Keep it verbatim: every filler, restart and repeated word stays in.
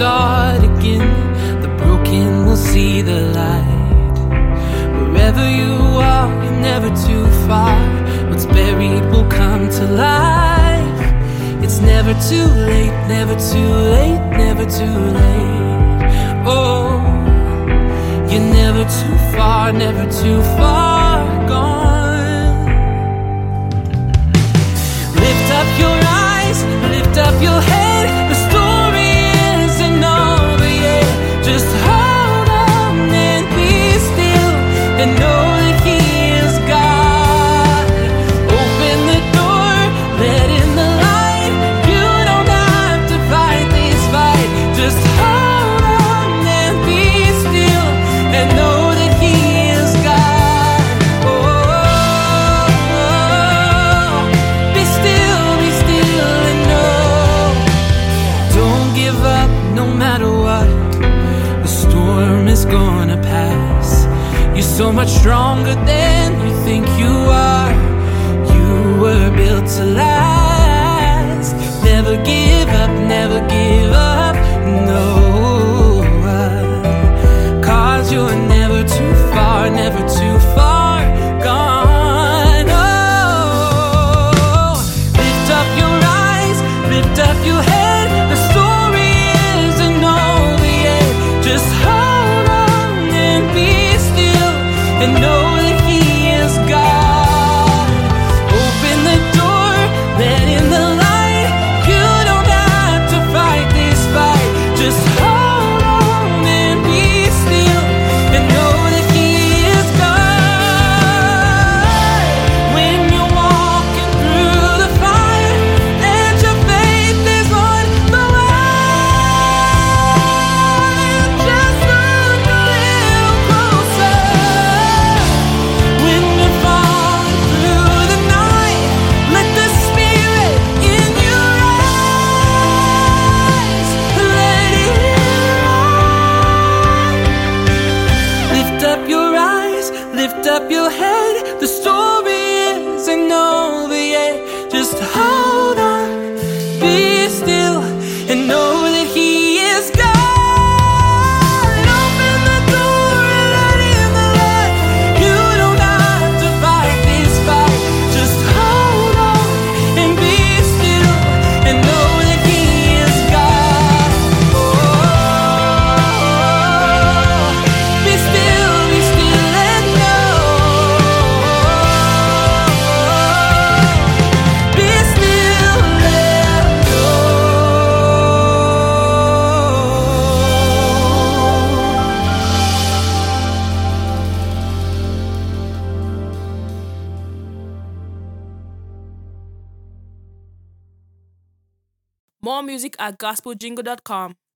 start again. The broken will see the light. Wherever you are, you're never too far. What's buried will come to life. It's never too late, never too late, never too late. Oh, you're never too far, never too far gone. Lift up your eyes, lift up your head. The story isn't over yet. Just hold on and be still and know that He is God. Open the door, let in the light. You don't have to fight this fight. Just hold on and be still and know that He is God. Oh, be still, be still and know. Don't give up no matter what. The storm is gonna pass. You're so much stronger than you think you are. You were built to last. Never give up, never give up, no. Cause you're never too far, never too far gone. Oh, lift up your eyes, lift up your head. The story isn't over yet. Just hold on and be still and know that He is God. Open the door, let in the light. You don't have to fight this fight. Just hold on and be still and know that He is God. When you're walking through the fire and your faith is on the line, just look a little closer. When you're falling through the night, let the Spirit in your eyes, let it rise. Lift up your eyes, lift up your head. The story isn't over yet. Just hold on, be still, and know that He is God. Open the door and let in the light. You don't have to fight this fight. Just hold on and be still and know that He is God. Oh, be still, be still and know. Be still and know. More music at gospel jingle dot com.